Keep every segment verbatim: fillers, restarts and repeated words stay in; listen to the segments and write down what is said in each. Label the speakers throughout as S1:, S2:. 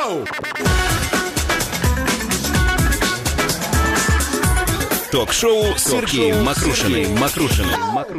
S1: Ток-шоу! Ток-шоу с Сергеем Макрушиным. Макрушиным.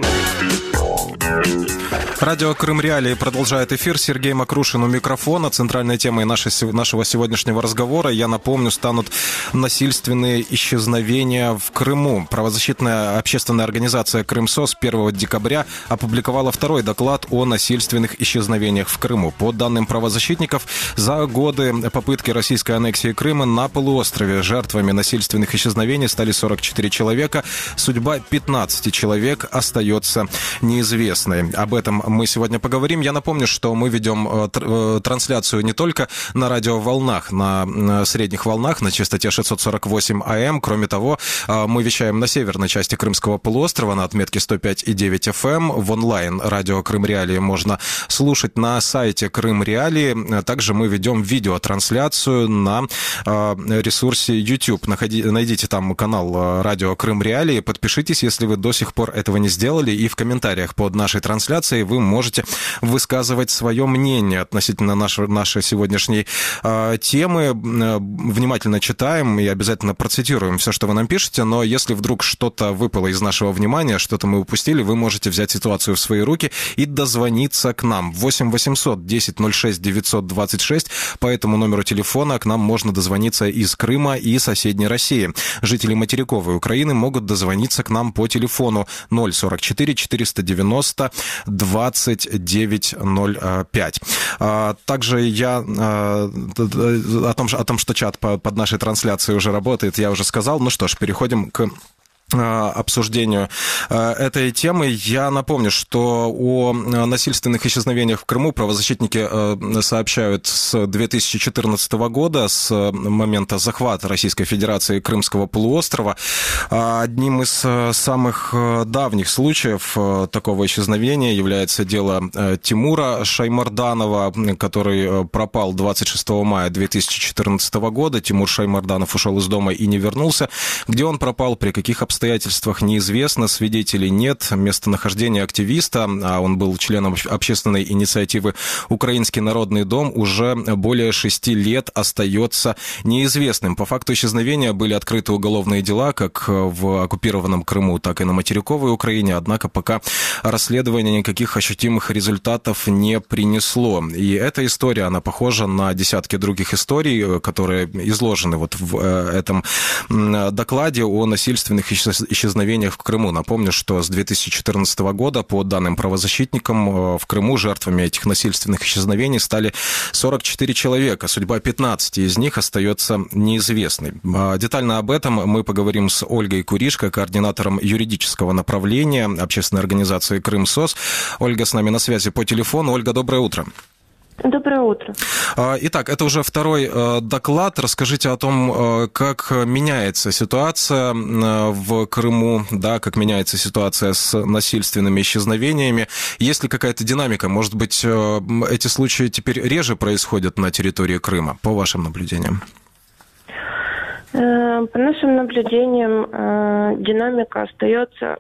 S2: Радио Крым Реалии продолжает эфир. Сергей Макрушин у микрофона. Центральной темой нашей, нашего сегодняшнего разговора, я напомню, станут насильственные исчезновения в Крыму. Правозащитная общественная организация «Крымсос» первого декабря опубликовала второй доклад о насильственных исчезновениях в Крыму. По данным правозащитников, за годы попытки российской аннексии Крыма на полуострове жертвами насильственных исчезновений стали сорок четыре человека. Судьба пятнадцати человек остается неизвестной. Об этом мы сегодня поговорим. Я напомню, что мы ведем трансляцию не только на радиоволнах, на средних волнах, на частоте шестьсот сорок восемь АМ. Кроме того, мы вещаем на северной части Крымского полуострова на отметке сто пять и девять эф эм. В онлайн радио Крым Реалии можно слушать на сайте Крым Реалии. Также мы ведем видеотрансляцию на ресурсе YouTube. Найдите там канал радио Крым Реалии. Подпишитесь, если вы до сих пор этого не сделали. И в комментариях под нашей трансляцией вы можете высказывать свое мнение относительно нашей, нашей сегодняшней э, темы. Внимательно читаем и обязательно процитируем все, что вы нам пишете, но если вдруг что-то выпало из нашего внимания, что-то мы упустили, вы можете взять ситуацию в свои руки и дозвониться к нам. восемь восемьсот десять ноль шесть девятьсот двадцать шесть. По этому номеру телефона к нам можно дозвониться из Крыма и соседней России. Жители материковой Украины могут дозвониться к нам по телефону ноль сорок четыре четыреста девяносто двадцать девять ноль пять. Также я о том, о том, что чат под нашей трансляцией уже работает, я уже сказал. Ну что ж, переходим к обсуждению этой темы. Я напомню, что о насильственных исчезновениях в Крыму правозащитники сообщают с две тысячи четырнадцатого года, с момента захвата Российской Федерации Крымского полуострова. Одним из самых давних случаев такого исчезновения является дело Тимура Шаймарданова, который пропал двадцать шестого мая две тысячи четырнадцатого года. Тимур Шаймарданов ушел из дома и не вернулся. Где он пропал, при каких обстоятельствах, обстоятельствах неизвестно, свидетелей нет. Местонахождение активиста, а он был членом общественной инициативы «Украинский народный дом», уже более шести лет остается неизвестным. По факту исчезновения были открыты уголовные дела как в оккупированном Крыму, так и на материковой Украине, однако пока расследование никаких ощутимых результатов не принесло. И эта история, она похожа на десятки других историй, которые изложены вот в этом докладе о насильственных исчезновениях в Крыму. Напомню, что с две тысячи четырнадцатого года, по данным правозащитникам, в Крыму жертвами этих насильственных исчезновений стали сорок четыре человека. Судьба пятнадцати из них остается неизвестной. Детально об этом мы поговорим с Ольгой Куришко, координатором юридического направления общественной организации «Крымсос». Ольга с нами на связи по телефону. Ольга, доброе утро.
S3: Доброе утро.
S2: Итак, это уже второй доклад. Расскажите о том, как меняется ситуация в Крыму, да, как меняется ситуация с насильственными исчезновениями. Есть ли какая-то динамика? Может быть, эти случаи теперь реже происходят на территории Крыма, по вашим наблюдениям?
S3: По нашим наблюдениям, динамика остается...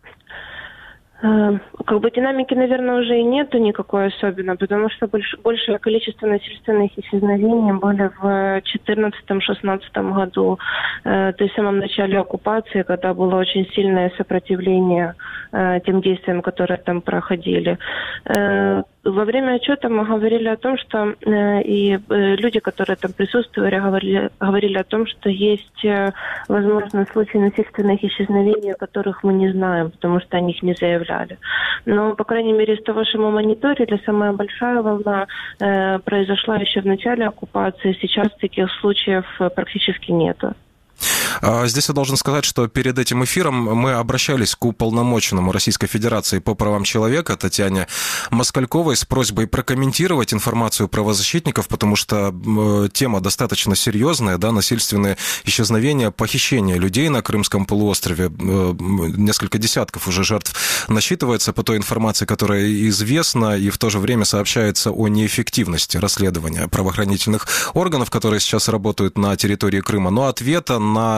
S3: Как бы динамики, наверное, уже и нету никакой особенно, потому что больш, большее количество насильственных исчезновений были в четырнадцатом-шестнадцатом году, э, то есть в самом начале оккупации, когда было очень сильное сопротивление э, тем действиям, которые там проходили. Э, во время отчета мы говорили о том, что э, и э, люди, которые там присутствовали, говорили, говорили о том, что есть, э, возможно, случаи насильственных исчезновений, о которых мы не знаем, потому что о них не заявляли. Но, по крайней мере, из того, что мы мониторили, самая большая волна э, произошла еще в начале оккупации. Сейчас таких случаев практически нету.
S2: Здесь я должен сказать, что перед этим эфиром мы обращались к уполномоченному Российской Федерации по правам человека Татьяне Москальковой с просьбой прокомментировать информацию правозащитников, потому что тема достаточно серьезная, да, насильственные исчезновения, похищение людей на Крымском полуострове. Несколько десятков уже жертв насчитывается по той информации, которая известна, и в то же время сообщается о неэффективности расследования правоохранительных органов, которые сейчас работают на территории Крыма. Но ответа на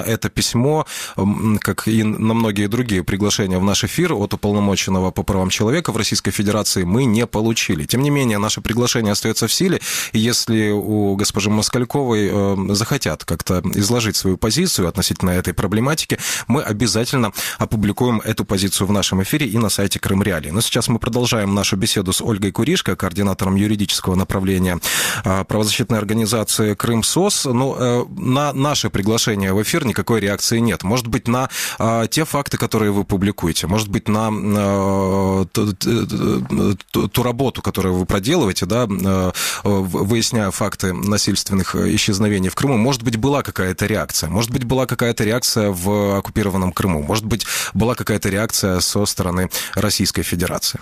S2: это письмо, как и на многие другие приглашения в наш эфир от уполномоченного по правам человека в Российской Федерации, мы не получили. Тем не менее, наше приглашение остается в силе, и если у госпожи Москальковой захотят как-то изложить свою позицию относительно этой проблематики, мы обязательно опубликуем эту позицию в нашем эфире и на сайте Крым Реалии. Но сейчас мы продолжаем нашу беседу с Ольгой Куришко, координатором юридического направления правозащитной организации «Крымсос». Ну, на наше приглашение в эфир никакой реакции нет. Может быть, на те факты, которые вы публикуете, может быть, на ту, ту, ту работу, которую вы проделываете, да, выясняя факты насильственных исчезновений в Крыму, может быть, была какая-то реакция, может быть, была какая-то реакция в оккупированном Крыму, может быть, была какая-то реакция со стороны Российской Федерации?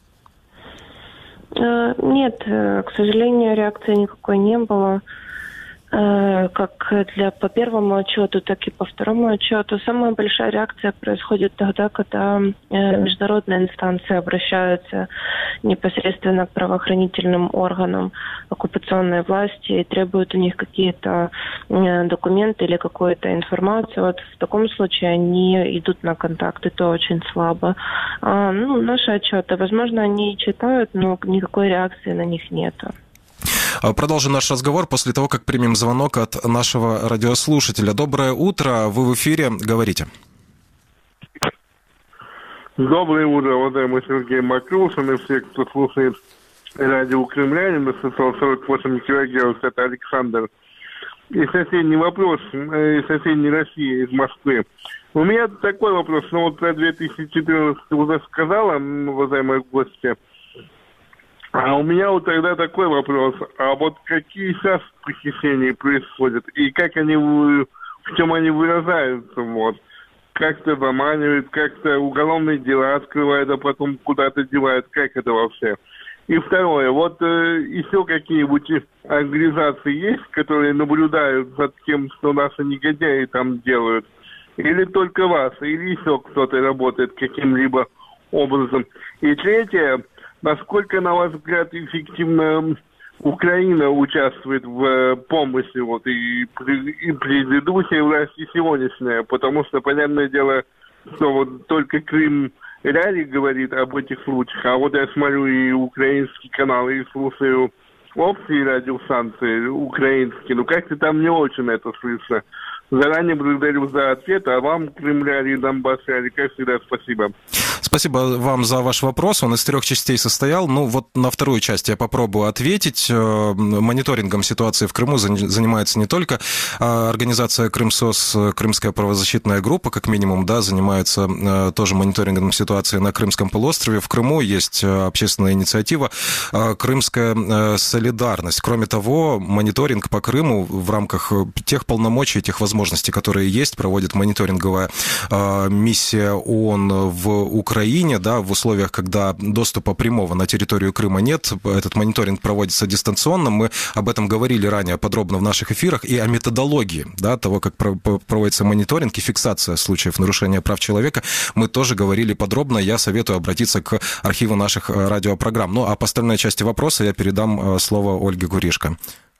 S3: Нет, к сожалению, реакции никакой не было. Как для, по первому отчету, так и по второму отчету. Самая большая реакция происходит тогда, когда международные инстанции обращаются непосредственно к правоохранительным органам оккупационной власти и требуют у них какие-то документы или какую-то информацию. Вот в таком случае они идут на контакт, и то очень слабо. А, ну, наши отчеты, возможно, они читают, но никакой реакции на них нету.
S2: Продолжим наш разговор после того, как примем звонок от нашего радиослушателя. Доброе утро, вы в эфире, говорите.
S4: Доброе утро, уважаемый Сергей Макрушин и все, кто слушает радио Крым Реалии на сто сорок восемь килогерц. Это Александр. И соседний вопрос, из соседней России, из Москвы. У меня такой вопрос, ну вот про две тысячи четырнадцатый уже сказала, уважаемые гости. А у меня вот тогда такой вопрос. А вот какие сейчас похищения происходят? И как они, в чем они выражаются? Вот. Как-то заманивают, как-то уголовные дела открывают, а потом куда-то девают. Как это вообще? И второе. Вот э, еще какие-нибудь организации есть, которые наблюдают за тем, что наши негодяи там делают? Или только вас? Или еще кто-то работает каким-либо образом? И третье. Насколько, на ваш взгляд, эффективно Украина участвует в помощи, вот, и, и предыдущая власть, и сегодняшняя? Потому что, понятное дело, что вот только Крым Реалии говорит об этих случаях, а вот я смотрю и украинские каналы, и слушаю общие радиостанции украинские, ну как-то там не очень это слышно. Заранее благодарю за ответ, а вам, Крым Реалии, Донбасс Реалии, как всегда, спасибо.
S2: Спасибо вам за ваш вопрос. Он из трех частей состоял. Ну, вот на вторую часть я попробую ответить. Мониторингом ситуации в Крыму занимается не только организация «Крымсос», Крымская правозащитная группа, как минимум, да, занимается тоже мониторингом ситуации на Крымском полуострове. В Крыму есть общественная инициатива «Крымская солидарность». Кроме того, мониторинг по Крыму в рамках тех полномочий, тех возможностей, которые есть, проводит мониторинговая миссия ООН в Украине. Украине, да, в условиях, когда доступа прямого на территорию Крыма нет, этот мониторинг проводится дистанционно. Мы об этом говорили ранее подробно в наших эфирах и о методологии, да, того, как проводится мониторинг и фиксация случаев нарушения прав человека, мы тоже говорили подробно. Я советую обратиться к архиву наших радиопрограмм. Ну, а по остальной части вопроса я передам слово Ольге Куришко.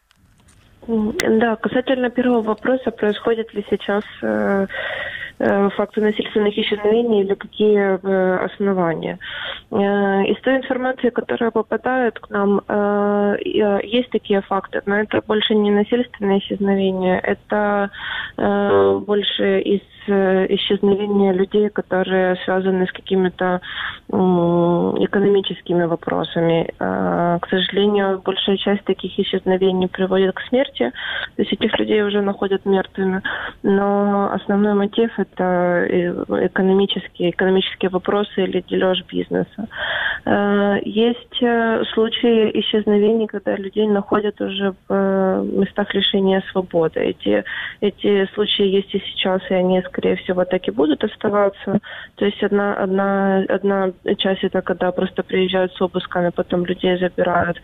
S3: Да, касательно первого вопроса, происходит ли сейчас э, э, факты насильственных исчезновений или какие э, основания? Э, из той информации, которая попадает к нам, э, э, есть такие факты, но это больше не насильственные исчезновения, это э, больше из исчезновения людей, которые связаны с какими-то э, экономическими вопросами. Э, к сожалению, большая часть таких исчезновений приводит к смерти, то есть этих людей уже находят мертвыми, но основной мотив – это экономические, экономические вопросы или дележ бизнеса. Э, есть случаи исчезновений, когда людей находят уже в местах лишения свободы. Эти, эти случаи есть и сейчас, и они, скорее всего, так и будут оставаться. То есть одна, одна, одна часть это когда просто приезжают с обысками, потом людей забирают,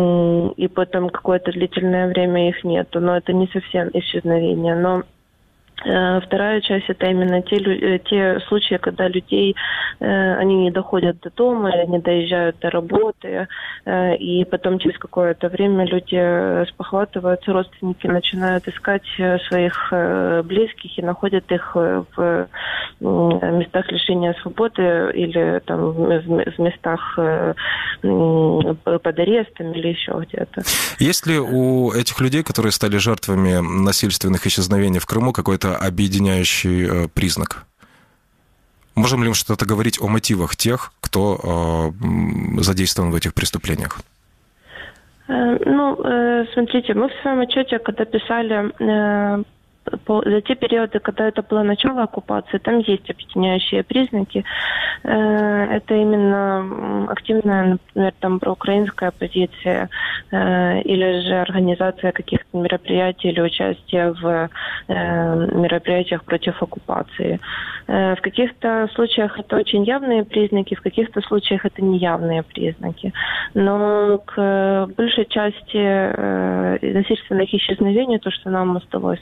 S3: и потом какое-то длительное время их нету. Но это не совсем исчезновение. Но Вторая часть – это именно те, те случаи, когда людей, они не доходят до дома, или не доезжают до работы, и потом через какое-то время люди спохватываются, родственники начинают искать своих близких и находят их в местах лишения свободы или там, в местах под арестом или еще где-то.
S2: Есть ли у этих людей, которые стали жертвами насильственных исчезновений в Крыму, какой-то объединяющий признак? Можем ли мы что-то говорить о мотивах тех, кто э, задействован в этих преступлениях?
S3: Ну, смотрите, мы в своем отчете, когда писали за те периоды, когда это было начало оккупации, там есть объединяющие признаки. Это именно активная, например, там проукраинская позиция или же организация каких-то мероприятий или участие в мероприятиях против оккупации. В каких-то случаях это очень явные признаки, в каких-то случаях это неявные признаки. Но к большей части насильственных исчезновений, то, что нам удалось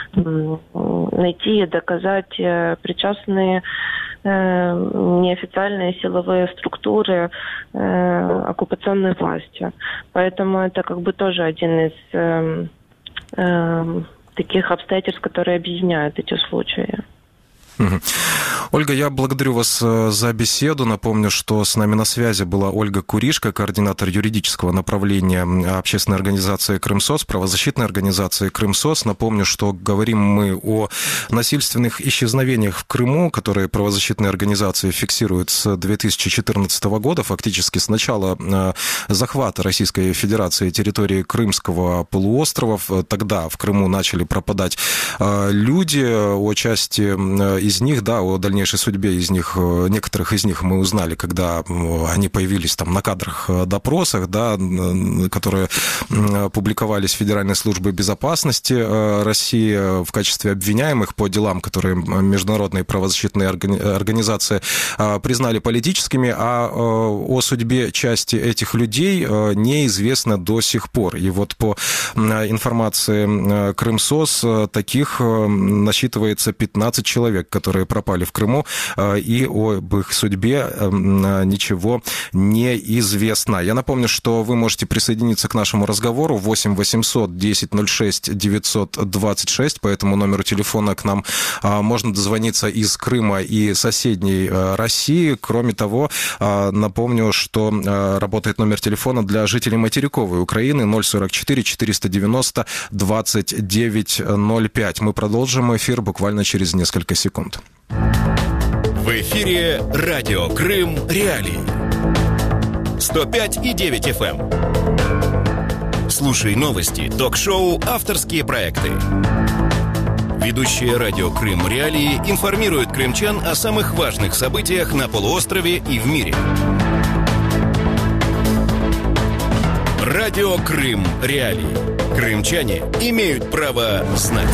S3: найти и доказать, причастные неофициальные силовые структуры оккупационной власти. Поэтому это как бы тоже один из э, э, таких обстоятельств, которые объединяют эти случаи.
S2: Ольга, я благодарю вас за беседу. Напомню, что с нами на связи была Ольга Куришко, координатор юридического направления общественной организации «Крымсоц», правозащитной организации «Крымсоц». Напомню, что говорим мы о насильственных исчезновениях в Крыму, которые правозащитные организации фиксируют с две тысячи четырнадцатого года, фактически с начала захвата Российской Федерации территории Крымского полуострова. Тогда в Крыму начали пропадать люди, о части из них, да, о дальнейшей судьбе из них, некоторых из них мы узнали, когда они появились там на кадрах допросах, да, которые публиковались Федеральной службой безопасности России в качестве обвиняемых по делам, которые международные правозащитные организации признали политическими, а о судьбе части этих людей неизвестно до сих пор. И вот по информации Крымсоц таких насчитывается пятнадцать человек, которые пропали в Крыму, и об их судьбе ничего не известно. Я напомню, что вы можете присоединиться к нашему разговору восемь восемьсот десять ноль шесть девятьсот двадцать шесть. По этому номеру телефона к нам можно дозвониться из Крыма и соседней России. Кроме того, напомню, что работает номер телефона для жителей материковой Украины ноль сорок четыре четыреста девяносто двадцать девять ноль пять. Мы продолжим эфир буквально через несколько секунд.
S1: В эфире радио Крым Реалии. сто пять и девять эф эм. Слушай новости, ток-шоу, авторские проекты. Ведущие радио Крым Реалии информируют крымчан о самых важных событиях на полуострове и в мире. Радио Крым Реалии. Крымчане имеют право знать.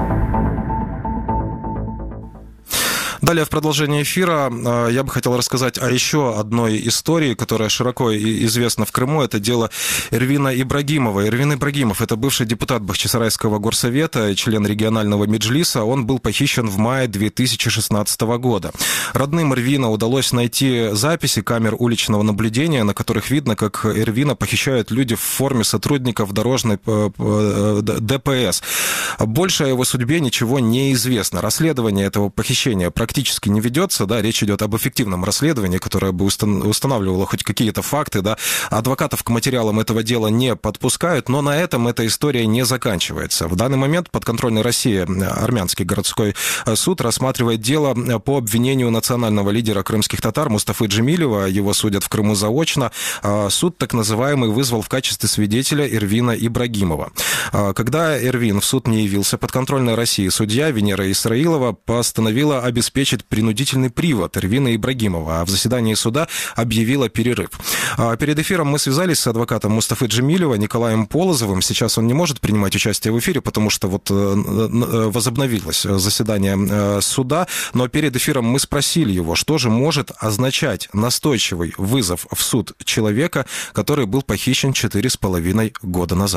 S2: Далее, в продолжении эфира, я бы хотел рассказать о еще одной истории, которая широко известна в Крыму. Это дело Эрвина Ибрагимова. Эрвин Ибрагимов – это бывший депутат Бахчисарайского горсовета, член регионального меджлиса. Он был похищен в мае две тысячи шестнадцатого года. Родным Эрвина удалось найти записи камер уличного наблюдения, на которых видно, как Эрвина похищают люди в форме сотрудников дорожной Дэ Пэ Эс. Больше о его судьбе ничего не известно. Расследование этого похищения практически практически не ведется, да, речь идет об эффективном расследовании, которое бы устанавливало хоть какие-то факты, да, адвокатов к материалам этого дела не подпускают, но на этом эта история не заканчивается. В данный момент подконтрольной России армянский городской суд рассматривает дело по обвинению национального лидера крымских татар Мустафы Джемилева, его судят в Крыму заочно. Суд так называемый вызвал в качестве свидетеля Эрвина Ибрагимова. Когда Эрвин в суд не явился, подконтрольная России судья Венера Исраилова постановила обеспечить принудительный привод Эрвина Ибрагимова, а в заседании суда объявила перерыв. Перед эфиром мы связались с адвокатом Мустафы Джемилева Николаем Полозовым. Сейчас он не может принимать участие в эфире, потому что вот возобновилось заседание суда, но перед эфиром мы спросили его, что же может означать настойчивый вызов в суд человека, который был похищен четыре с половиной года назад.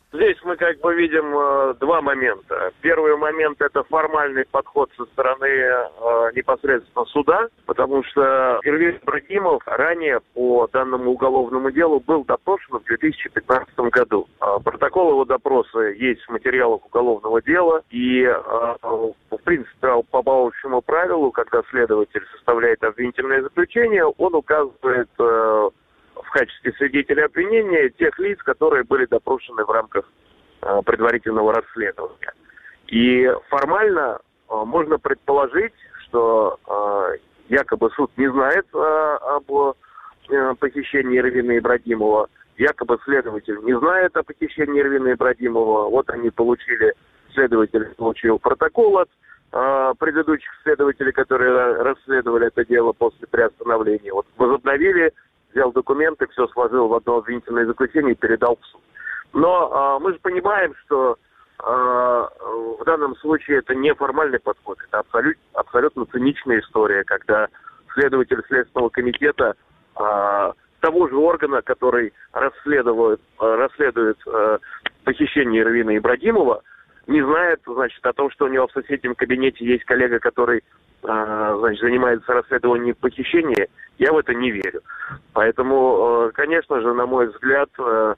S5: Здесь мы как бы видим э, два момента. Первый момент – это формальный подход со стороны э, непосредственно суда, потому что Эрвин Ибрагимов ранее по данному уголовному делу был допрошен в две тысячи пятнадцатом году. Э, протокол его допроса есть в материалах уголовного дела, и э, в принципе по общему правилу, когда следователь составляет обвинительное заключение, он указывает э, в качестве свидетелей обвинения тех лиц, которые были допрошены в рамках э, предварительного расследования. И формально э, можно предположить, что э, якобы суд не знает э, об э, похищении Эрвина Ибрагимова, якобы следователь не знает о похищении Эрвина Ибрагимова. Вот они получили, следователь получил протокол от э, предыдущих следователей, которые расследовали это дело после приостановления. Вот возобновили, взял документы, все сложил в одно обвинительное заключение и передал в суд. Но э, мы же понимаем, что э, в данном случае это не формальный подход, это абсолют, абсолютно циничная история, когда следователь Следственного комитета э, того же органа, который расследует, э, расследует э, похищение Эрвина Ибрагимова, не знает, значит, о том, что у него в соседнем кабинете есть коллега, который значит, занимается расследованием похищения, я в это не верю. Поэтому, конечно же, на мой взгляд,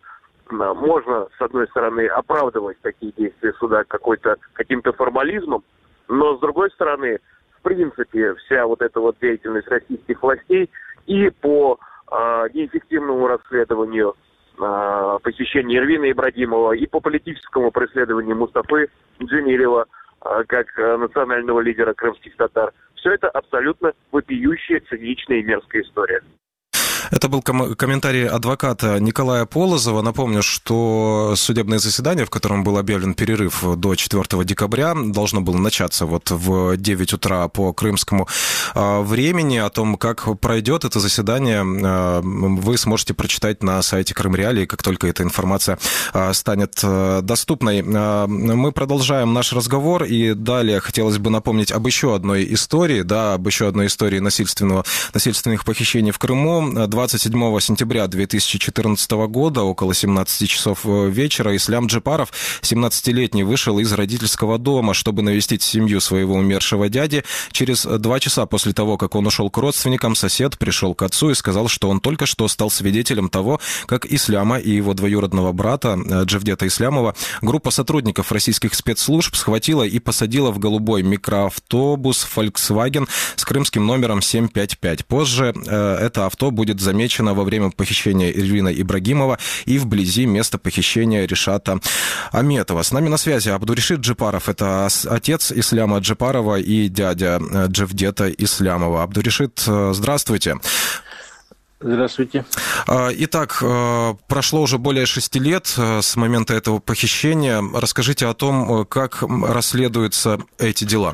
S5: можно, с одной стороны, оправдывать такие действия суда какой-то, каким-то формализмом, но, с другой стороны, в принципе, вся вот эта вот деятельность российских властей и по неэффективному расследованию похищения Эрвина Ибрагимова, и по политическому преследованию Мустафы Джемилева, как национального лидера крымских татар. Все это абсолютно вопиющая, циничная и мерзкая история.
S2: Это был ком- комментарий адвоката Николая Полозова. Напомню, что судебное заседание, в котором был объявлен перерыв до четвёртого декабря, должно было начаться вот в девять утра по крымскому э, времени. О том, как пройдет это заседание, э, вы сможете прочитать на сайте Крым Реалии, как только эта информация э, станет э, доступной. Э, мы продолжаем наш разговор, и далее хотелось бы напомнить об еще одной истории, да, об еще одной истории насильственного, насильственных похищений в Крыму. двадцать седьмого сентября две тысячи четырнадцатого года, около семнадцати часов вечера, Ислам Джипаров, семнадцатилетний, вышел из родительского дома, чтобы навестить семью своего умершего дяди. Через два часа после того, как он ушел к родственникам, сосед пришел к отцу и сказал, что он только что стал свидетелем того, как Исляма и его двоюродного брата Джевдета Ислямова группа сотрудников российских спецслужб схватила и посадила в голубой микроавтобус Volkswagen с крымским номером семь пять пять. Позже это авто будет замечено во время похищения Эрвина Ибрагимова и вблизи места похищения Ришата Аметова. С нами на связи Абдуришид Джипаров, это отец Исляма Джипарова и дядя Джевдета Ислямова. Абдуришид, здравствуйте.
S6: Здравствуйте.
S2: Итак, прошло уже более шести лет с момента этого похищения. Расскажите о том, как расследуются эти дела.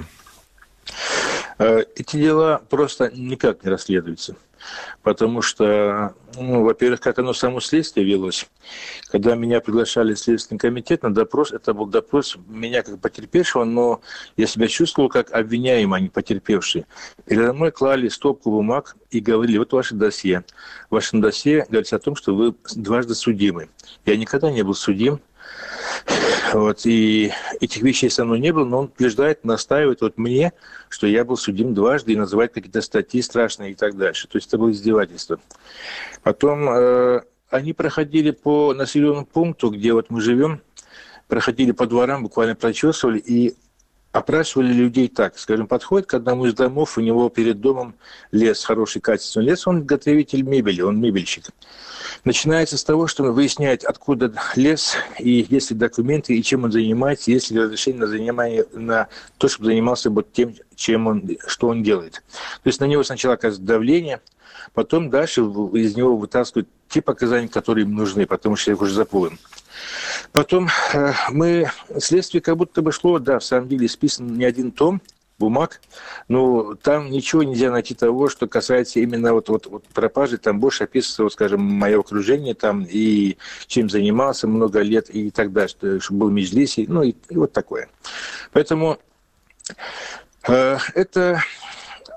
S6: Эти дела просто никак не расследуются. Потому что, ну, во-первых, как оно само следствие велось, когда меня приглашали в Следственный комитет на допрос, это был допрос меня как потерпевшего, но я себя чувствовал как обвиняемый, а не потерпевший. Передо мной клали стопку бумаг и говорили, вот ваше досье. В вашем досье говорится о том, что вы дважды судимы. Я никогда не был судим. Вот, и этих вещей со мной не было, но он утверждает, настаивает вот мне, что я был судим дважды и называет какие-то статьи страшные и так дальше. То есть это было издевательство. Потом э, они проходили по населенному пункту, где вот мы живем, проходили по дворам, буквально прочесывали и опрашивали людей так. Скажем, подходит к одному из домов, у него перед домом лес, хороший качественный лес, он изготовитель мебели, он мебельщик. Начинается с того, что выясняет, откуда лес, и есть ли документы, и чем он занимается, есть ли разрешение на занимание, на то, чтобы занимался вот тем, чем он, что он делает. То есть на него сначала оказывается давление, потом дальше из него вытаскивают те показания, которые им нужны, потому что их уже заполнен. Потом э, мы, следствие как будто бы шло, да, в самом деле списан не один том бумаг, но там ничего нельзя найти того, что касается именно вот, вот, вот пропажи, там больше описывается, вот, скажем, мое окружение там и чем занимался много лет и так далее, что был в Меджлисе, ну и, и вот такое. Поэтому э, это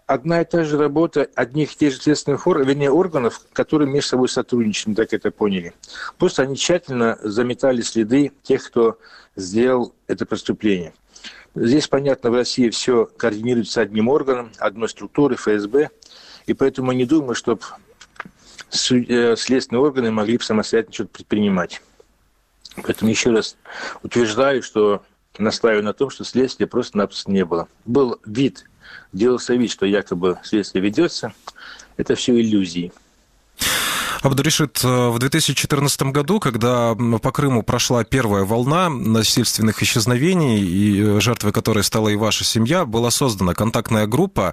S6: одна и та же работа одних и тех же следственных органов, вернее, органов, которые между собой сотрудничают, мы так это поняли. Просто они тщательно заметали следы тех, кто сделал это преступление. Здесь, понятно, в России все координируется одним органом, одной структурой, эф эс бэ, и поэтому не думаю, чтобы следственные органы могли бы самостоятельно что-то предпринимать. Поэтому еще раз утверждаю, что настаиваю на том, что следствия просто-напросто не было. Был вид, делался вид, что якобы следствие ведется. Это все иллюзии.
S2: Абдуришит, в две тысячи четырнадцатом году, когда по Крыму прошла первая волна насильственных исчезновений, и жертвой которой стала и ваша семья, была создана контактная группа,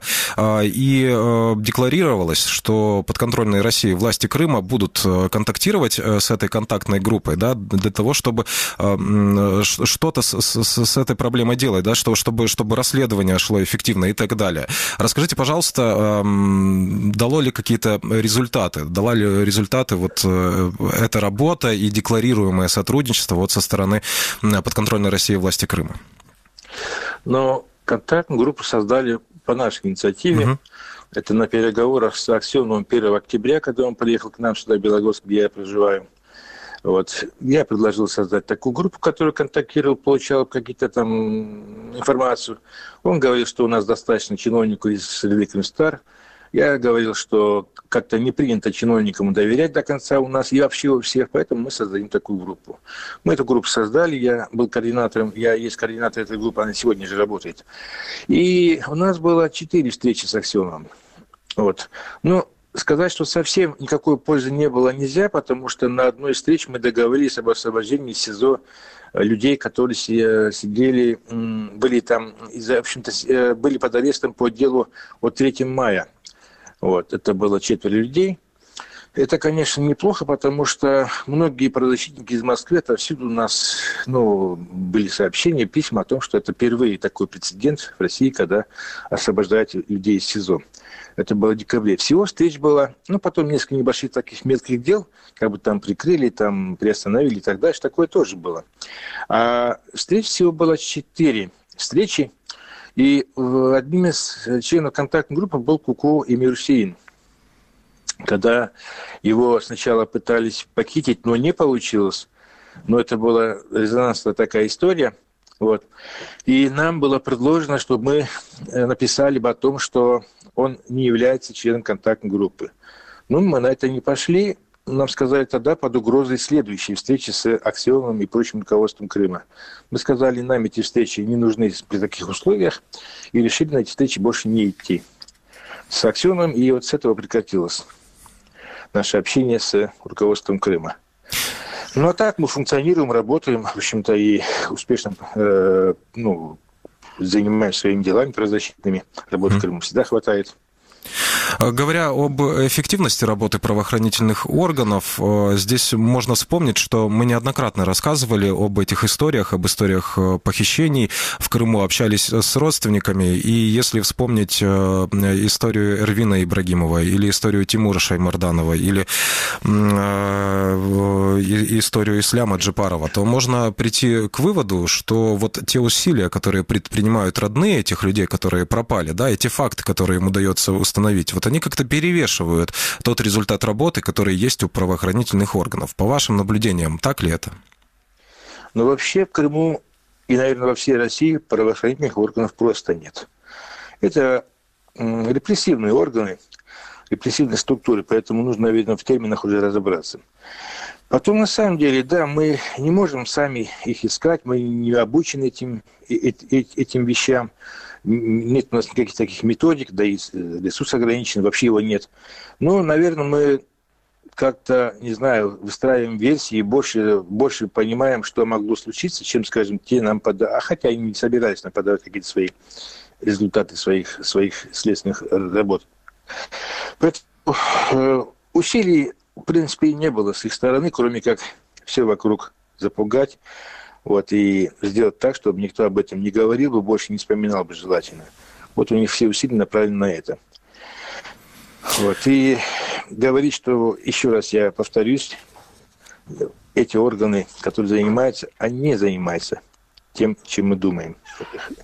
S2: и декларировалось, что подконтрольные России власти Крыма будут контактировать с этой контактной группой, да, для того, чтобы что-то с, с, с этой проблемой делать, да, чтобы, чтобы расследование шло эффективно и так далее. Расскажите, пожалуйста, дало ли какие-то результаты, дала ли результаты результаты вот эта работа и декларируемое сотрудничество вот со стороны подконтрольной России власти Крыма?
S6: Но контактную группу создали по нашей инициативе. Угу. Это на переговорах с Аксеновым первого октября, когда он приехал к нам сюда, в Белогорск, где я проживаю. Вот. Я предложил создать такую группу, которая контактировала, получала какие-то там информацию. Он говорил, что у нас достаточно чиновников из среды Крымстар. Я говорил, что как-то не принято чиновникам доверять до конца у нас и вообще у всех, поэтому мы создадим такую группу. Мы эту группу создали, я был координатором, я есть координатор этой группы, она сегодня же работает. И у нас было четыре встречи с Аксеновым. Вот. Но сказать, что совсем никакой пользы не было, нельзя, потому что на одной из встреч мы договорились об освобождении из СИЗО людей, которые сидели, были там, в общем-то, были под арестом по делу от третьего мая. Вот, это было четверо людей. Это, конечно, неплохо, потому что многие правозащитники из Москвы, отовсюду у нас ну, были сообщения, письма о том, что это впервые такой прецедент в России, когда освобождают людей из СИЗО. Это было в декабре. Всего встреч было, ну, потом несколько небольших таких мелких дел, как бы там прикрыли, там приостановили и так дальше. Такое тоже было. А встреч всего было четыре встречи. И одним из членов контактной группы был Куку Эмир Хусейн. Когда его сначала пытались похитить, но не получилось, но это была резонансная такая история, вот. И нам было предложено, чтобы мы написали бы о том, что он не является членом контактной группы. Ну, мы на это не пошли. Нам сказали тогда под угрозой следующей встречи с Аксеновым и прочим руководством Крыма. Мы сказали, нам эти встречи не нужны при таких условиях, и решили на эти встречи больше не идти с Аксеновым, и вот с этого прекратилось наше общение с руководством Крыма. Ну, а так мы функционируем, работаем, в общем-то, и успешно э, ну, занимаемся своими делами правозащитными. Работы в Крыму всегда хватает.
S2: Говоря об эффективности работы правоохранительных органов, здесь можно вспомнить, что мы неоднократно рассказывали об этих историях, об историях похищений в Крыму, общались с родственниками, и если вспомнить историю Эрвина Ибрагимова, или историю Тимура Шаймарданова, или историю Исляма Джипарова, то можно прийти к выводу, что вот те усилия, которые предпринимают родные этих людей, которые пропали, да, эти факты, которые им удается установить, вот они как-то перевешивают тот результат работы, который есть у правоохранительных органов. По вашим наблюдениям, так ли это?
S6: Ну, вообще в Крыму и, наверное, во всей России правоохранительных органов просто нет. Это репрессивные органы, репрессивные структуры, поэтому нужно, наверное, в терминах уже разобраться. Потом, на самом деле, да, мы не можем сами их искать, мы не обучены этим, этим вещам. Нет у нас никаких таких методик, да и ресурс ограничен, вообще его нет. Но, наверное, мы как-то, не знаю, выстраиваем версии и больше, больше понимаем, что могло случиться, чем, скажем, те нам подавали. А хотя они не собирались нам подавать какие-то свои результаты своих, своих следственных работ. Поэтому э, усилий, в принципе, не было с их стороны, кроме как все вокруг запугать. Вот, и сделать так, чтобы никто об этом не говорил бы, больше не вспоминал бы желательно. Вот у них все усилия направлены на это. Вот, и говорить, что, еще раз я повторюсь, эти органы, которые занимаются, они не занимаются тем, чем мы думаем.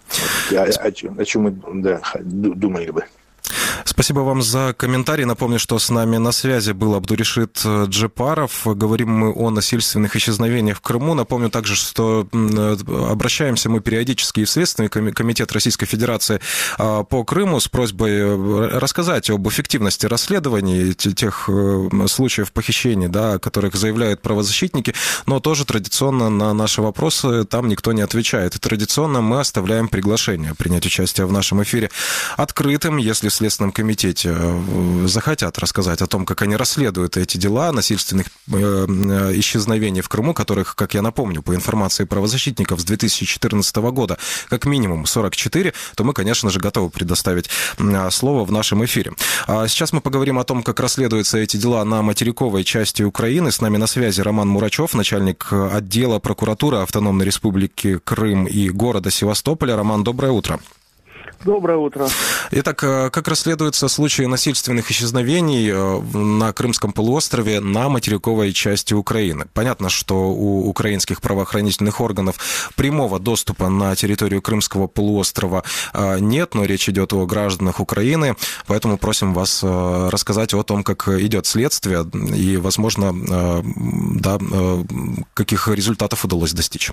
S6: О, о, о чем мы да, думали бы.
S2: Спасибо вам за комментарий. Напомню, что с нами на связи был Абдуришит Джепаров. Говорим мы о насильственных исчезновениях в Крыму. Напомню также, что обращаемся мы периодически и в Следственный комитет Российской Федерации по Крыму с просьбой рассказать об эффективности расследований тех случаев похищений, да, о которых заявляют правозащитники, но тоже традиционно на наши вопросы там никто не отвечает. И традиционно мы оставляем приглашение принять участие в нашем эфире открытым, если в Следственном комитете захотят рассказать о том, как они расследуют эти дела насильственных исчезновений в Крыму, которых, как я напомню, по информации правозащитников с две тысячи четырнадцатого года как минимум сорок четыре, то мы, конечно же, готовы предоставить слово в нашем эфире. Сейчас мы поговорим о том, как расследуются эти дела на материковой части Украины. С нами на связи Роман Мурачев, начальник отдела прокуратуры Автономной Республики Крым и города Севастополя. Роман, доброе утро.
S7: Доброе утро.
S2: Итак, как расследуются случаи насильственных исчезновений на Крымском полуострове на материковой части Украины? Понятно, что у украинских правоохранительных органов прямого доступа на территорию Крымского полуострова нет, но речь идет о гражданах Украины, поэтому просим вас рассказать о том, как идет следствие и, возможно, да, каких результатов удалось достичь.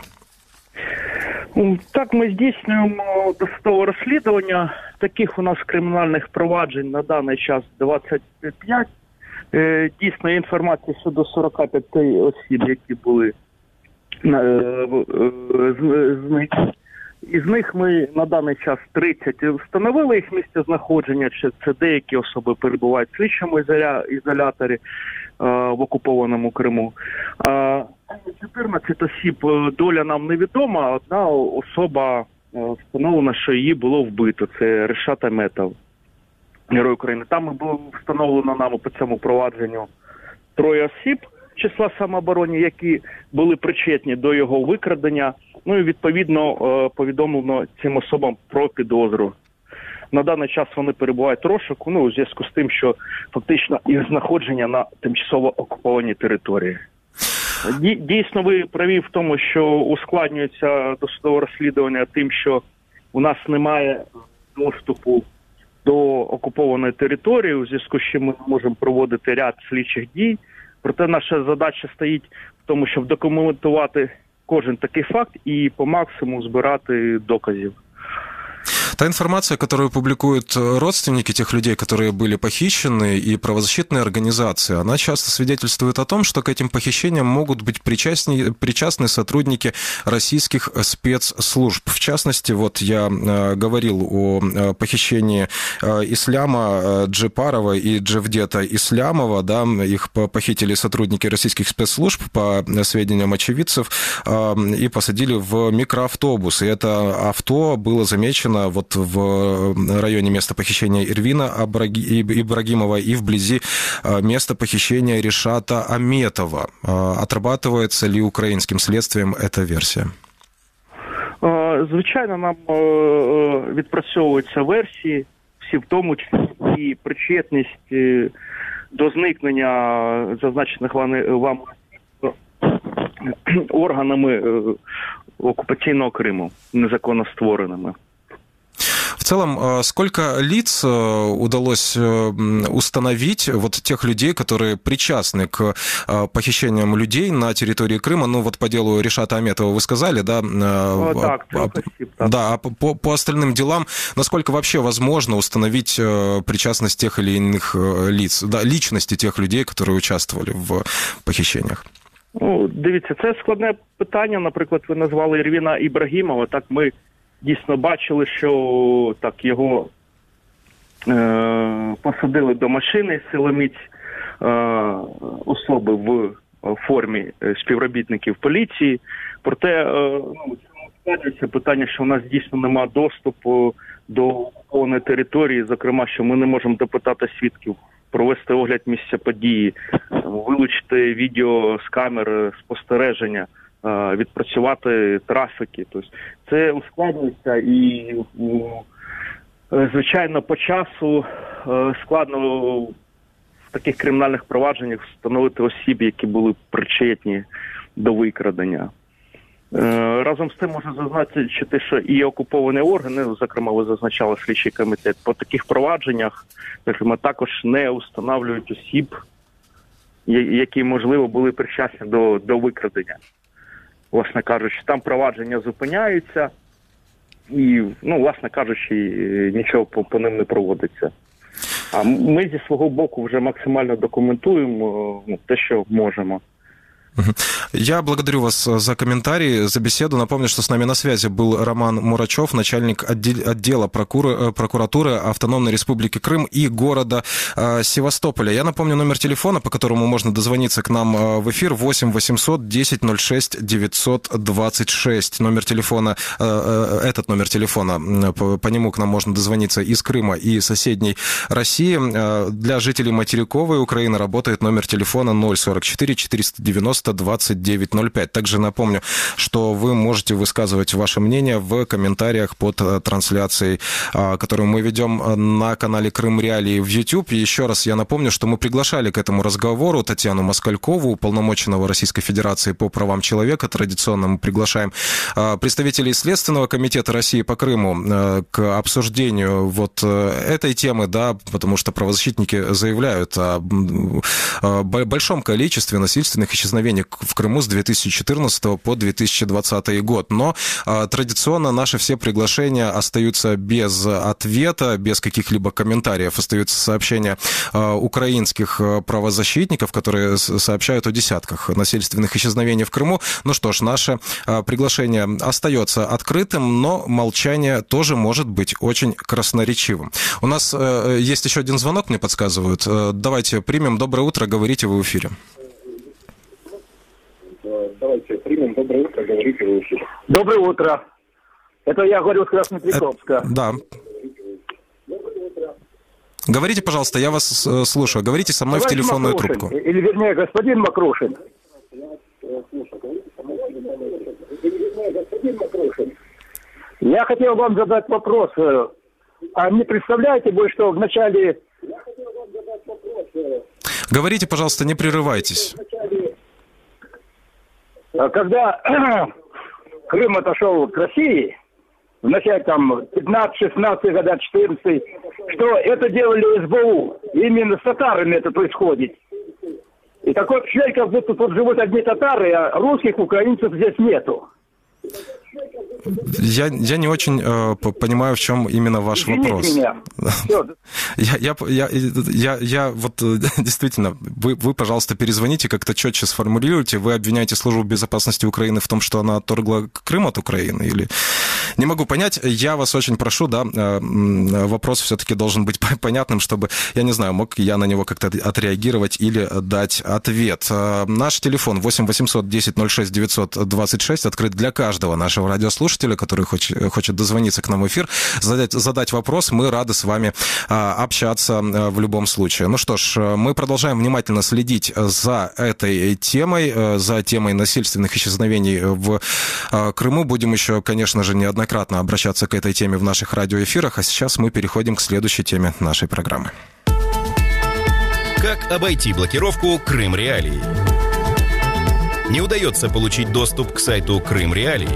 S7: Так, ми здійснюємо досудове розслідування. Таких у нас кримінальних проваджень на даний час двадцять п'ять. Дійсно, інформація щодо сорок п'ять осіб, які були зникли. Із них ми на даний час тридцять встановили їх місце знаходження, чи це деякі особи перебувають в слідчому ізоляторі в окупованому Криму. чотирнадцять осіб доля нам невідома, одна особа встановлена, що її було вбито. Це Решат Аметов, Герой України. Там було встановлено нами по цьому провадженню троє осіб числа самооборони, які були причетні до його викрадення. Ну і відповідно повідомлено цим особам про підозру. На даний час вони перебувають в розшуку, ну, у зв'язку з тим, що фактично їх знаходження на тимчасово окупованій території. Дійсно, ви праві в тому, що ускладнюється досудове розслідування тим, що у нас немає доступу до окупованої території, у зв'язку з чим ми не можемо проводити ряд слідчих дій. Проте наша задача стоїть в тому, щоб документувати кожен такий факт и по максимуму збирати доказів.
S2: Та информация, которую публикуют родственники тех людей, которые были похищены, и правозащитные организации, она часто свидетельствует о том, что к этим похищениям могут быть причастны, причастны сотрудники российских спецслужб. В частности, вот я говорил о похищении Исляма Джепарова и Джевдета Ислямова, да, их похитили сотрудники российских спецслужб, по сведениям очевидцев, и посадили в микроавтобус. И это авто было замечено вот в районе места похищения Ирвина Ибрагимова и вблизи места похищения Решата Аметова. Отрабатывается ли украинским следствием эта версия?
S7: Звичайно, нам відпрацьовуються версії, всі в тому числі і причетність до зникнення зазначених вам органами оккупационного Крыма, незаконно створенными.
S2: В целом, сколько лиц удалось установить, вот тех людей, которые причастны к похищениям людей на территории Крыма? Ну, вот по делу Решата Аметова вы сказали, да?
S7: О, так, а, спасибо, так.
S2: Да, а по, по остальным делам, насколько вообще возможно установить причастность тех или иных лиц, да, личности тех людей, которые участвовали в похищениях?
S7: Ну, дивіться, це складне питання. Наприклад, ви назвали Ірвіна Ібрагімова, так ми дійсно бачили, що так його е, посадили до машини силоміць е, особи в формі співробітників поліції. Проте е, ну, складається питання, що у нас дійсно немає доступу до окупованої території, зокрема, що ми не можемо допитати свідків, провести огляд місця події, вилучити відео з камер спостереження, відпрацювати трафіки. Тобто це ускладнюється і, звичайно, по часу складно в таких кримінальних провадженнях встановити осіб, які були причетні до викрадення. Разом з тим можу зазначити, що і окуповані органи, зокрема ви зазначали слідчий комітет, по таких провадженнях, зокрема, також не встановлюють осіб, які, можливо, були причасні до, до викрадення. Власне кажучи, там провадження зупиняються і, ну, власне кажучи, нічого по, по ним не проводиться. А ми зі свого боку вже максимально документуємо те, що можемо.
S2: Я благодарю вас за комментарий, за беседу. Напомню, что с нами на связи был Роман Мурачев, начальник отдела прокуратуры Автономной Республики Крым и города Севастополя. Я напомню номер телефона, по которому можно дозвониться к нам в эфир, восемь восемьсот десять ноль шесть девятьсот двадцать шесть. Номер телефона, этот номер телефона, по нему к нам можно дозвониться из Крыма и соседней России. Для жителей материковой Украины работает номер телефона ноль сорок четыре четыреста девяносто двадцать девять ноль пять. Также напомню, что вы можете высказывать ваше мнение в комментариях под трансляцией, которую мы ведем на канале Крым Реалии в YouTube. И еще раз я напомню, что мы приглашали к этому разговору Татьяну Москалькову, уполномоченного Российской Федерации по правам человека. Традиционно мы приглашаем представителей Следственного комитета России по Крыму к обсуждению вот этой темы, да, потому что правозащитники заявляют о большом количестве насильственных исчезновений в Крыму с две тысячи четырнадцатого по две тысячи двадцатый год. Но а, традиционно наши все приглашения остаются без ответа, без каких-либо комментариев. Остаются сообщения а, украинских правозащитников, которые сообщают о десятках насильственных исчезновений в Крыму. Ну что ж, наше а, приглашение остается открытым, но молчание тоже может быть очень красноречивым. У нас а, есть еще один звонок, мне подсказывают. А, давайте примем. Доброе утро, говорите, вы в эфире.
S8: Давайте примем. Доброе утро, говорите вы в эфире. Доброе утро. Это я говорю с Краснопетровска.
S2: Это, да. Говорите, пожалуйста, я вас слушаю. Говорите со мной. Товарищ в телефонную
S8: Макрушин,
S2: трубку.
S8: Или, вернее, господин Макрушин. Я хотел вам задать вопрос. А не представляете вы, что в начале...
S2: Говорите, пожалуйста, не прерывайтесь.
S8: Когда Крым отошел к России, в начале там пятнадцатый-шестнадцатый года, четырнадцатый, что это делали СБУ. Именно с татарами это происходит. И такое впечатление, как будто тут живут одни татары, а русских, украинцев здесь нету.
S2: Я, я не очень э, понимаю, в чем именно ваш
S8: Извините
S2: вопрос.
S8: Меня.
S2: Я, я, я, я, я вот действительно, вы, вы, пожалуйста, перезвоните, как-то четче сформулируйте. Вы обвиняете Службу безопасности Украины в том, что она отторгла Крым от Украины? Или... Не могу понять. Я вас очень прошу, да, вопрос все-таки должен быть понятным, чтобы, я не знаю, мог я на него как-то отреагировать или дать ответ. Наш телефон восемь восемьсот десять ноль шесть девятьсот двадцать шесть открыт для каждого нашего радиослушателя, который хочет, хочет дозвониться к нам в эфир, задать, задать вопрос. Мы рады с вами общаться в любом случае. Ну что ж, мы продолжаем внимательно следить за этой темой, за темой насильственных исчезновений в Крыму. Будем еще, конечно же, неоднократно обращаться к этой теме в наших радиоэфирах, а сейчас мы переходим к следующей теме нашей программы.
S1: Как обойти блокировку Крым Реалии? Не удается получить доступ к сайту Крым Реалии?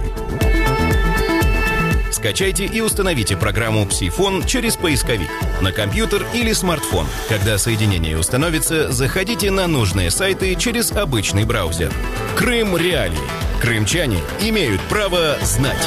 S1: Скачайте и установите программу «Псифон» через поисковик на компьютер или смартфон. Когда соединение установится, заходите на нужные сайты через обычный браузер. Крым Реалии. Крымчане имеют право знать.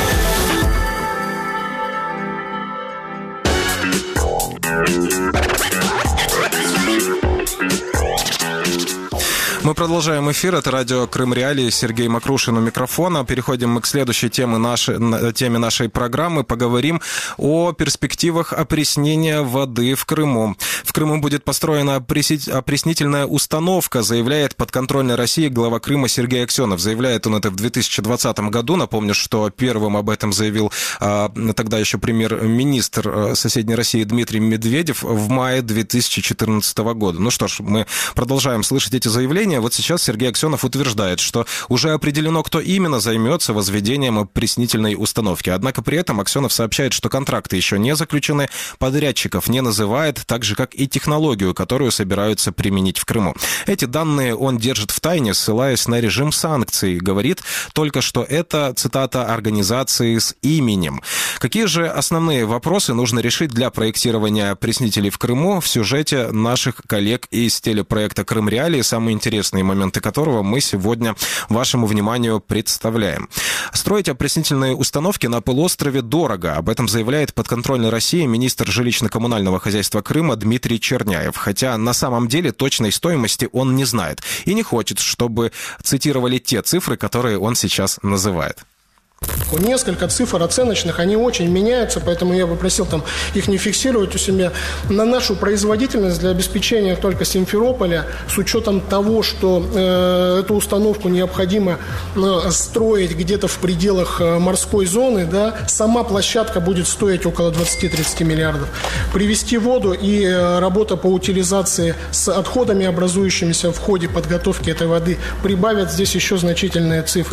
S2: Мы продолжаем эфир. Это радио Крым Реалии. Сергей Макрушин у микрофона. Переходим мы к следующей теме нашей, теме нашей программы. Поговорим о перспективах опреснения воды в Крыму. В Крыму будет построена опреснительная установка, заявляет подконтрольной России глава Крыма Сергей Аксенов. Заявляет он это в две тысячи двадцатом году. Напомню, что первым об этом заявил а, тогда еще премьер-министр соседней России Дмитрий Медведев в мае две тысячи четырнадцатого года. Ну что ж, мы продолжаем слышать эти заявления. менее, вот сейчас Сергей Аксенов утверждает, что уже определено, кто именно займется возведением опреснительной установки. Однако при этом Аксенов сообщает, что контракты еще не заключены, подрядчиков не называет, так же, как и технологию, которую собираются применить в Крыму. Эти данные он держит в тайне, ссылаясь на режим санкций. Говорит только, что это, цитата, «организации с именем». Какие же основные вопросы нужно решить для проектирования опреснителей в Крыму? В сюжете наших коллег из телепроекта «Крым Реалии», самые интересные моменты которого мы сегодня вашему вниманию представляем. Строить опреснительные установки на полуострове дорого. Об этом заявляет подконтрольной России министр жилищно-коммунального хозяйства Крыма Дмитрий Черняев. Хотя на самом деле точной стоимости он не знает и не хочет, чтобы цитировали те цифры, которые он сейчас называет.
S9: Несколько цифр оценочных, они очень меняются, поэтому я бы просил там их не фиксировать у себя. На нашу производительность для обеспечения только Симферополя, с учетом того, что э, эту установку необходимо э, строить где-то в пределах э, морской зоны, да, сама площадка будет стоить около двадцать-тридцать миллиардов. Привести воду и э, работа по утилизации с отходами, образующимися в ходе подготовки этой воды, прибавят здесь еще значительные цифры.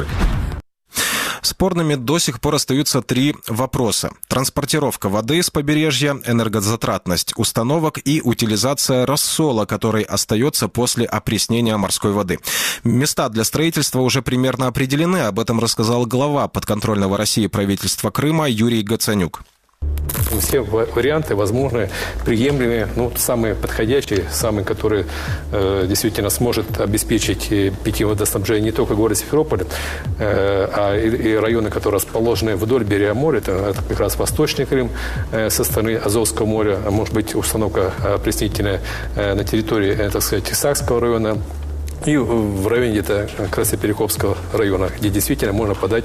S2: Спорными до сих пор остаются три вопроса. Транспортировка воды с побережья, энергозатратность установок и утилизация рассола, который остается после опреснения морской воды. Места для строительства уже примерно определены. Об этом рассказал глава подконтрольного России правительства Крыма Юрий Гацанюк.
S10: Все варианты возможны, приемлемые, ну, самые подходящие, самые, которые э, действительно сможет обеспечить питьевое водоснабжение не только города Симферополя, э, а и, и районы, которые расположены вдоль берега моря. Это, это как раз Восточный Крым э, со стороны Азовского моря, а может быть установка опреснительная э, на территории, э, так сказать, Исаакского района. И в районе где-то Красноперекопского района, где действительно можно подать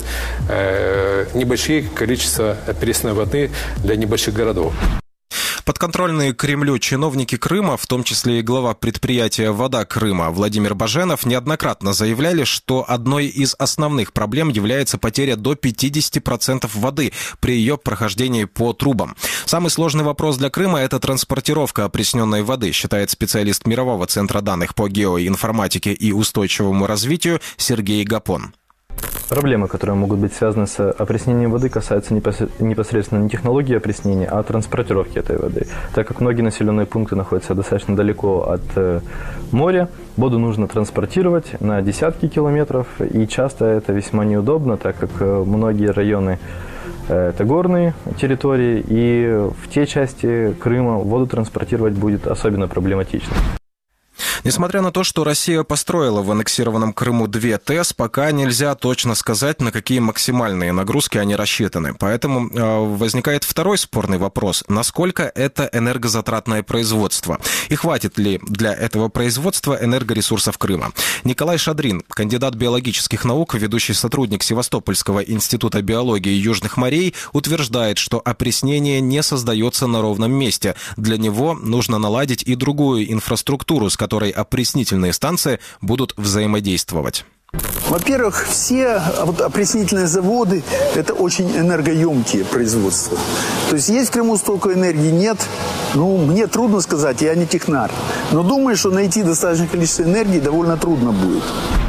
S10: э, небольшие количества пресной воды для небольших городов.
S2: Подконтрольные Кремлю чиновники Крыма, в том числе и глава предприятия «Вода Крыма» Владимир Баженов, неоднократно заявляли, что одной из основных проблем является потеря до пятидесяти процентов воды при ее прохождении по трубам. Самый сложный вопрос для Крыма – это транспортировка опресненной воды, считает специалист Мирового центра данных по геоинформатике и устойчивому развитию Сергей Гапон.
S11: Проблемы, которые могут быть связаны с опреснением воды, касаются непосредственно не технологии опреснения, а транспортировки этой воды. Так как многие населенные пункты находятся достаточно далеко от моря, воду нужно транспортировать на десятки километров, и часто это весьма неудобно, так как многие районы – это горные территории, и в те части Крыма воду транспортировать будет особенно проблематично.
S2: Несмотря на то, что Россия построила в аннексированном Крыму две ТЭС, пока нельзя точно сказать, на какие максимальные нагрузки они рассчитаны. Поэтому э, возникает второй спорный вопрос. Насколько это энергозатратное производство? И хватит ли для этого производства энергоресурсов Крыма? Николай Шадрин, кандидат биологических наук, ведущий сотрудник Севастопольского института биологии южных морей, утверждает, что опреснение не создается на ровном месте. Для него нужно наладить и другую инфраструктуру, с которой опреснительные станции будут взаимодействовать.
S12: Во-первых, все вот опреснительные заводы – это очень энергоемкие производства. То есть есть в Крыму столько энергии, нет. Ну, мне трудно сказать, я не технарь. Но думаю, что найти достаточное количество энергии довольно трудно будет.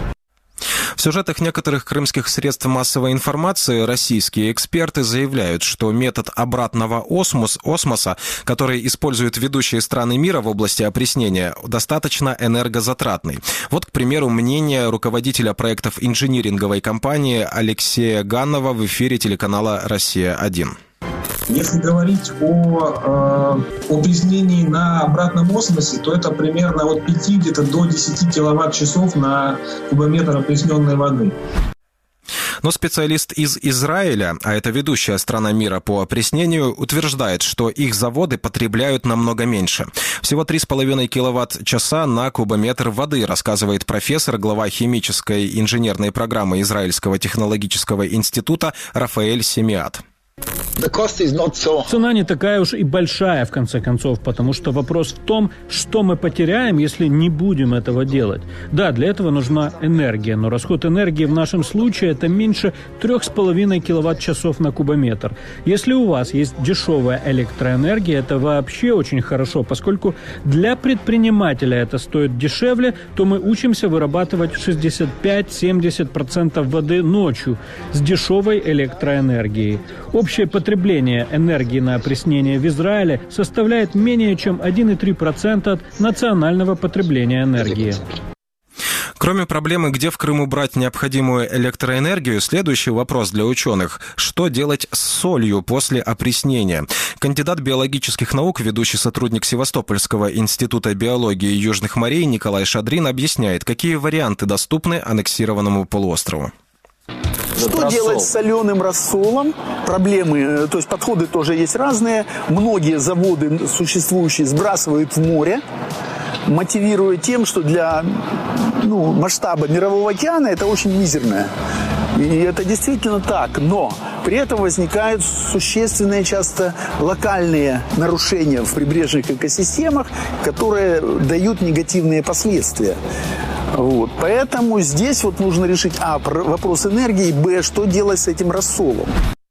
S2: В сюжетах некоторых крымских средств массовой информации российские эксперты заявляют, что метод обратного осмос, осмоса, который используют ведущие страны мира в области опреснения, достаточно энергозатратный. Вот, к примеру, мнение руководителя проектов инжиниринговой компании Алексея Ганнова в эфире телеканала «Россия-один».
S13: Если говорить о э, опреснении на обратном осмосе, то это примерно от пяти где-то до десяти киловатт-часов на кубометр опресненной воды.
S2: Но специалист из Израиля, а это ведущая страна мира по опреснению, утверждает, что их заводы потребляют намного меньше. Всего три с половиной киловатт-часа на кубометр воды, рассказывает профессор, глава химической инженерной программы Израильского технологического института Рафаэль Семиат.
S14: Цена не такая уж и большая, в конце концов, потому что вопрос в том, что мы потеряем, если не будем этого делать. Да, для этого нужна энергия, но расход энергии в нашем случае – это меньше трех с половиной киловатт-часов на кубометр. Если у вас есть дешевая электроэнергия, это вообще очень хорошо, поскольку для предпринимателя это стоит дешевле, то мы учимся вырабатывать шестьдесят пять - семьдесят процентов воды ночью с дешевой электроэнергией. Общее потребление энергии на опреснение в Израиле составляет менее чем один и три десятых процента от национального потребления энергии.
S2: Кроме проблемы, где в Крыму брать необходимую электроэнергию, следующий вопрос для ученых. Что делать с солью после опреснения? Кандидат биологических наук, ведущий сотрудник Севастопольского института биологии Южных морей Николай Шадрин объясняет, какие варианты доступны аннексированному полуострову.
S12: Что делать с соленым рассолом? Проблемы, то есть подходы тоже есть разные. Многие заводы существующие сбрасывают в море, мотивируя тем, что для ну, масштаба Мирового океана это очень мизерно. И это действительно так. Но при этом возникают существенные часто локальные нарушения в прибрежных экосистемах, которые дают негативные последствия. Вот. Поэтому здесь вот нужно решить, а, вопрос энергии, б, что делать с этим рассолом.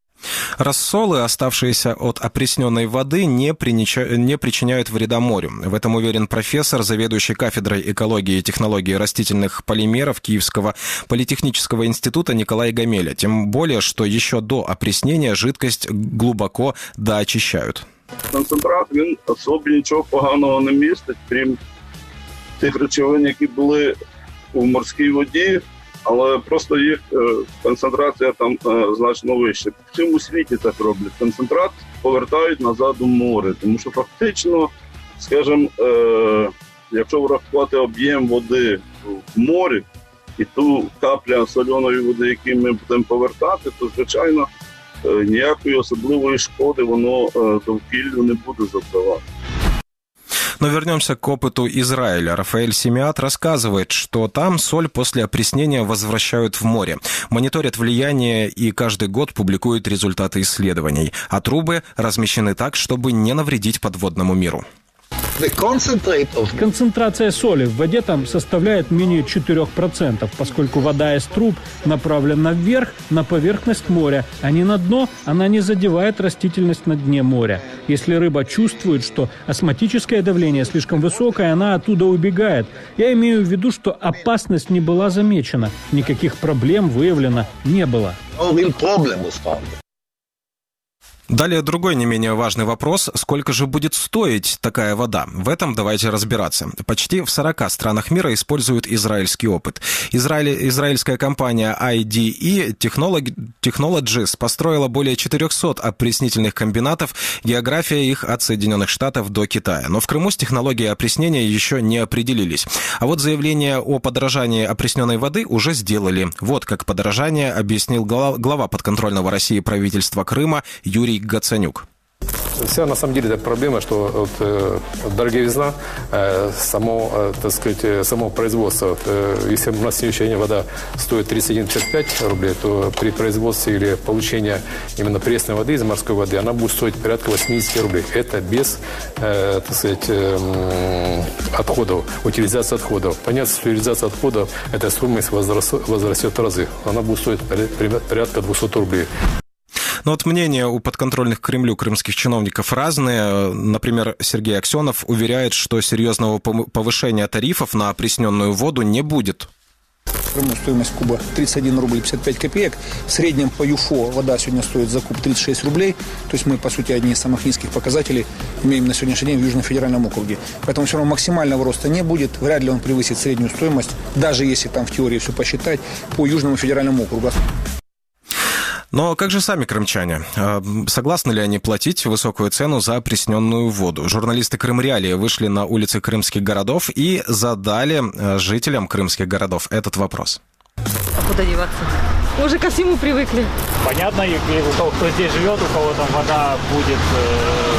S2: Рассолы, оставшиеся от опресненной воды, не, принича... не причиняют вреда морю. В этом уверен профессор, заведующий кафедрой экологии и технологии растительных полимеров Киевского политехнического института Николай Гамеля. Тем более, что еще до опреснения жидкость глубоко доочищают.
S15: Концентрат, він особо нічого поганого не містить, крім тих речовин, які були у морській воді, але просто їх концентрація там значно вища. В цьому світі так роблять. Концентрат повертають назад у море, тому що фактично, скажімо, якщо врахувати об'єм води в морі і ту капля соляної води, яку ми будемо повертати, то, звичайно, ніякої особливої шкоди воно довкіллю не буде завдавати.
S2: Но вернемся к опыту Израиля. Рафаэль Семиат рассказывает, что там соль после опреснения возвращают в море. Мониторят влияние и каждый год публикуют результаты исследований. А трубы размещены так, чтобы не навредить подводному миру.
S14: Концентрация соли в воде там составляет менее четырех процентов, поскольку вода из труб направлена вверх, на поверхность моря, а не на дно, она не задевает растительность на дне моря. Если рыба чувствует, что осмотическое давление слишком высокое, она оттуда убегает. Я имею в виду, что опасность не была замечена, никаких проблем выявлено не было.
S2: Далее другой не менее важный вопрос. Сколько же будет стоить такая вода? В этом давайте разбираться. Почти в сорока странах мира используют израильский опыт. Израиль, израильская компания ай ди и Technologies построила более четырехсот опреснительных комбинатов. География их от Соединенных Штатов до Китая. Но в Крыму с технологией опреснения еще не определились. А вот заявление о подорожании опресненной воды уже сделали. Вот как подорожание объяснил глава, глава подконтрольного России правительства Крыма Юрий Гацанюк.
S10: Вся на самом деле эта проблема, что вот, э, дороговизна, э, само, э, так сказать, э, само производство. Э, если у нас сегодня вода стоит тридцать один - пятьдесят пять рублей, то при производстве или получении именно пресной воды из морской воды она будет стоить порядка восемьдесят рублей. Это без, э, так сказать, э, отходов, утилизации отходов. Понятно, что утилизация отходов, эта стоимость возрастет, возрастет в разы. Она будет стоить порядка двести рублей.
S2: Но вот мнения у подконтрольных Кремлю крымских чиновников разные. Например, Сергей Аксенов уверяет, что серьезного повышения тарифов на опресненную воду не будет.
S16: В Крыму стоимость куба тридцать один рубль пятьдесят пять копеек. В среднем по ЮФО вода сегодня стоит за куб тридцать шесть рублей. То есть мы, по сути, одни из самых низких показателей имеем на сегодняшний день в Южном федеральном округе. Поэтому все равно максимального роста не будет. Вряд ли он превысит среднюю стоимость, даже если там в теории все посчитать, по Южному федеральному округу.
S2: Но как же сами крымчане? Согласны ли они платить высокую цену за опресненную воду? Журналисты Крымреалии вышли на улицы крымских городов и задали жителям крымских городов этот вопрос.
S17: А куда деваться? Мы уже ко всему привыкли.
S18: Понятно, если у кого кто здесь живет, у кого там вода будет э, там,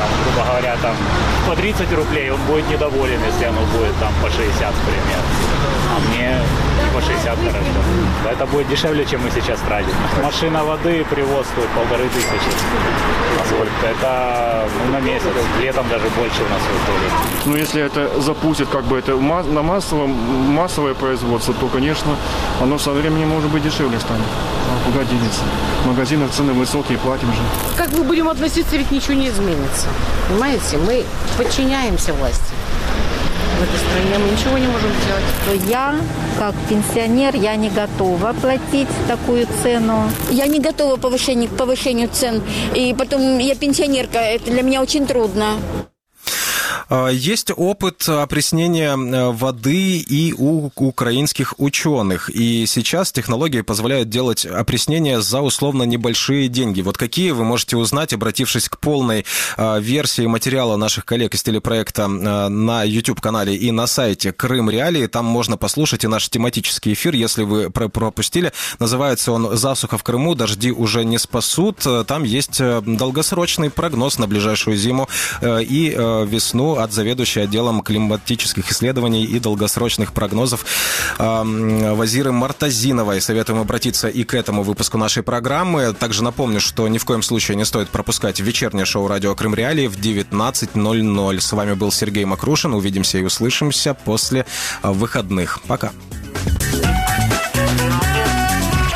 S18: грубо говоря, там по тридцать рублей, он будет недоволен, если оно будет там по шестьдесят, к примеру. А мне и по шестьдесят хорошо. Это будет дешевле, чем мы сейчас тратим. Машина воды, привоз стоит полторы тысячи. Насколько это ну, на месяц, летом даже больше у нас выходит.
S19: Ну, если это запустит как бы это на массовом, массовое производство, то, конечно, оно со временем, может быть, дешевле станет. А куда денется? В магазинах цены высокие, платим же.
S20: Как мы будем относиться, ведь ничего не изменится. Понимаете? Мы подчиняемся власти. В этой стране мы ничего не можем сделать.
S21: Я, как пенсионер, я не готова платить такую цену.
S22: Я не готова к повышению, к повышению цен. И потом я пенсионерка, это для меня очень трудно.
S2: Есть опыт опреснения воды и у украинских ученых. И сейчас технологии позволяют делать опреснение за условно небольшие деньги. Вот какие вы можете узнать, обратившись к полной версии материала наших коллег из телепроекта на YouTube-канале и на сайте Крым Реалии. Там можно послушать и наш тематический эфир, если вы пропустили. Называется он «Засуха в Крыму. Дожди уже не спасут». Там есть долгосрочный прогноз на ближайшую зиму и весну от заведующей отделом климатических исследований и долгосрочных прогнозов Вазиры Мартазиновой. Советуем обратиться и к этому выпуску нашей программы. Также напомню, что ни в коем случае не стоит пропускать вечернее шоу «Радио Крым Реалии» в девятнадцать ноль ноль. С вами был Сергей Макрушин. Увидимся и услышимся после выходных. Пока.